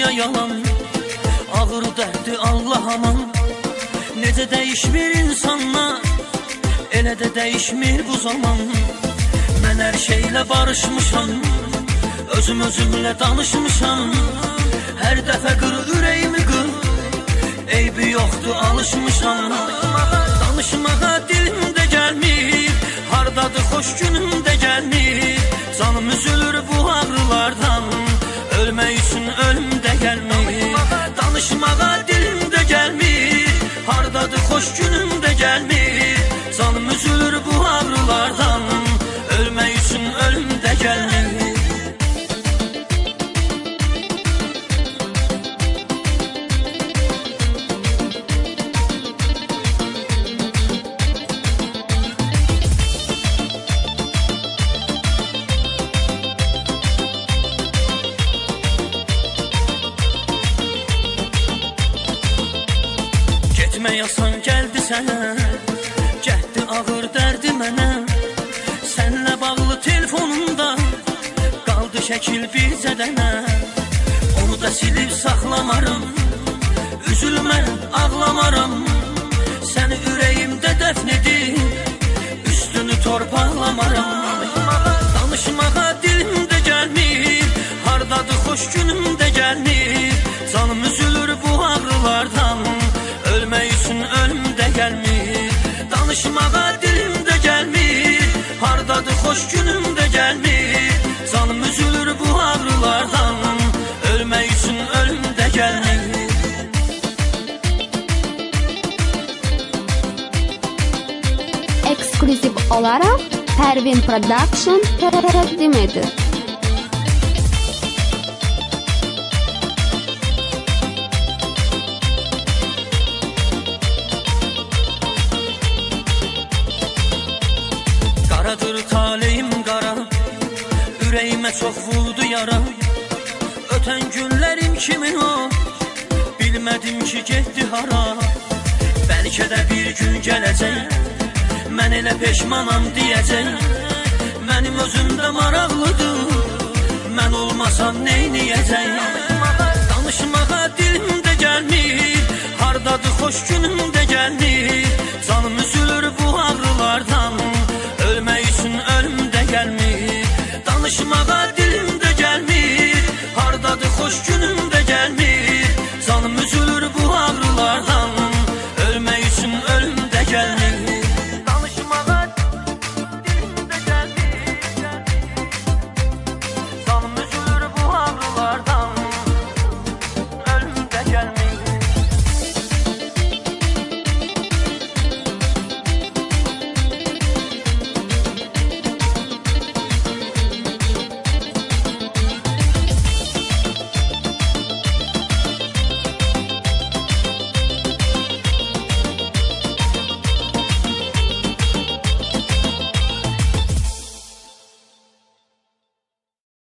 da yalan, ağır dərdi Allah aman. Necə dəyişmir insanlar, elə də dəyişmir bu zaman. Mən hər şeylə barışmışam, özümlə danışmışam. Hər dəfə qır ürəyimi qır, eybi yoxdur alışmışam. Danışmağa dilimdə gəlmir, hardadır xoş günümdə gəlmir. Canım üzülür bu ağrılardan, ölmək üçün ölüm də gəlmir. Danışmağa dilimdə gəlmir, hardadır xoş günümdə gəlmir. Canım üzülür bu ağrılardan, ölmək üçün ölüm də gəlmir. Getmək asan gəldi sənə, cəhdi ağır dərdi mənə. Sənlə bağlı telefonumda qaldı şəkil bircə dənə. Onu da silib saxlamaram, üzülmə ağlamaram. Səni ürəyimdə dəfn edib, üstünü torpaqlamaram. Danışmağa dilimdə gəlmir, hardadır xoş günümdə gəlmir. Canım üzülür bu ağrılardan, ölmək üçün ölüm də gəlmir. Danışmağa dilimdə gəlmir, hardadır xoş günümdə gəlmir. Canım üzülür bu ağrılardan, ölmək üçün ölüm də gəlmir. Ekskluziv olaraq Pervin Production təqdim edir. Qaradır taleyim qara, ürəyimə çox vurdu yara. Ötən günlərim kimin o, bilmədim ki getdi hara. Bəlkə də bir gün gələcək, mən elə peşmanam deyəcək. Mənim özümdə maraqlıdır, mən olmasam neyniyəcək. Danışmağa dilimdə gəlmir, hardadır xoş günümdə gəlmir.